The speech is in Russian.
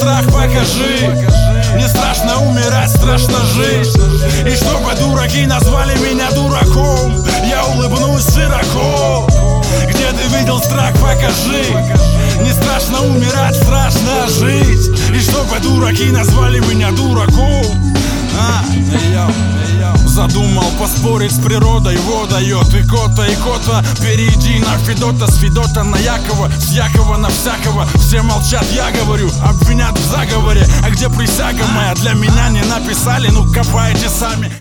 страх покажи. Мне страшно умирать, страшно жить. И чтобы дураки назвали меня дураком, я улыбнусь широко. Где ты видел страх, покажи. Не страшно умирать, страшно жить. И чтобы дураки назвали меня дураком. Задумал поспорить с природой, вот дает и кота, перейди на Федота, с Федота на Якова, с Якова на всякого. Все молчат, я говорю, обвинят в заговоре. А где присяга моя? Для меня не написали, ну копайте сами.